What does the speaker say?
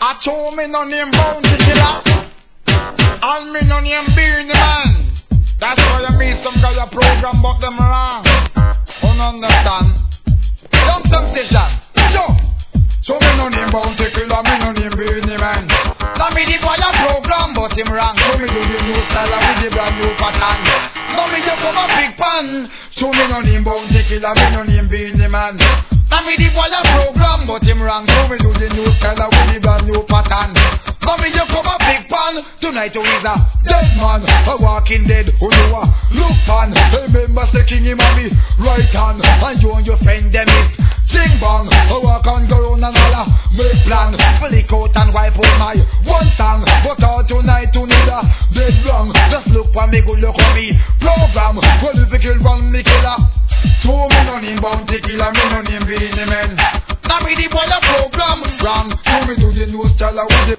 I told me no name Bounty Killer, and me no name Beenie Man. That's why I meet some guy a program, but them wrong. Don't understand. Young temptation. So me no name Bounty Killer, me no name Beenie Man. Now me the boy a program, but him wrong. So me do the new style with the brand new pattern. Now me just from a big pan. So me no name Bounty Killer, me no name Beenie Man. Now me the boy a program, but him wrong. So me do the new style with the brand new pattern. Now me just from a big pan. Tonight who is a dead man, a walking dead. Who you are? Look pan. Remember sticking him on me right hand, and you and your friend them is sing bang. I walk on go round and holla, make plan. Flick out and wipe out my one song. But all tonight to need a dead wrong. Just look for me, good look on me program. Well if you kill one, me killer. So me no name Bounty Killer, me no name Beenie Man. Now me the boy a program wrong. So me do the new style with the